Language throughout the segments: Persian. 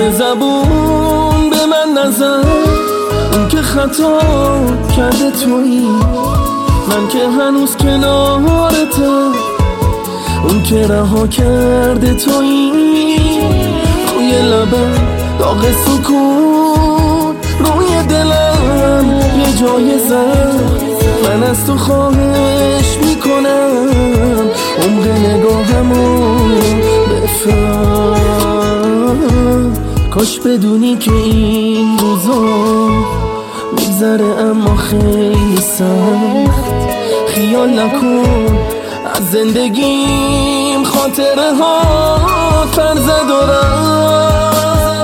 زبون به من نزن، اون که خطا کرده تویی، من که هنوز کنارتم، اون که رها کرده تویی. روی لبم داغ سکون، روی دلم یه جای زخم. من از تو خواهش میکنم عمق نگاهمو بفهم. کاش بدونی که این روزا میگذره اما خیلی سخت. خیال نکن از زندگیم خاطره ها فرزه دارم.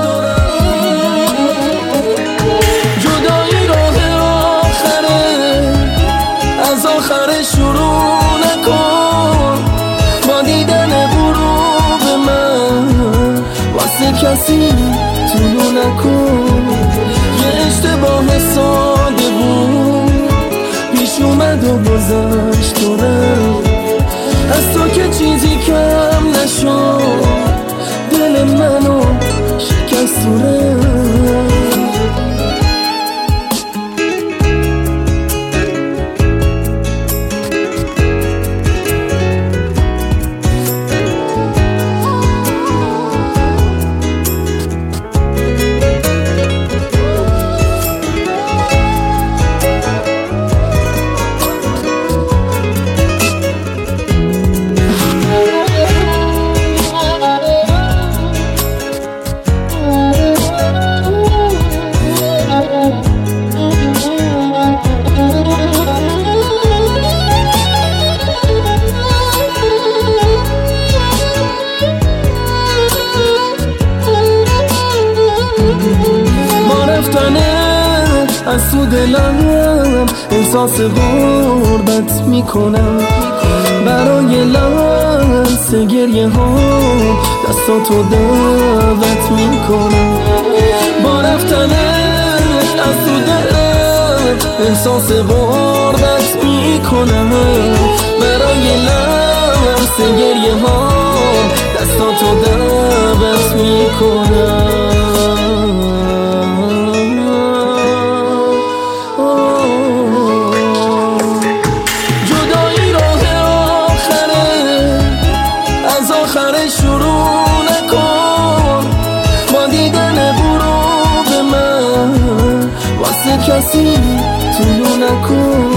جدایی راه آخره، از آخر شروع نکن. با دیدن غروب من واسه کسی طولو نکن. یه اشتباه ساده بود پیش اومد و گذشت و رفت. از تو که چیزی کم نشد، دل منو شکست و رفت. از تو دلم احساس غربت میکنم. برای لمس گریه ها دستاتو دعوت میکنم. با رفتنت از تو دلم احساس غربت میکنم. برای لمس گریه ها دستاتو دعوت میکنم. شروع نکن با دیدن غروب من، واسه کسی طولو نکن.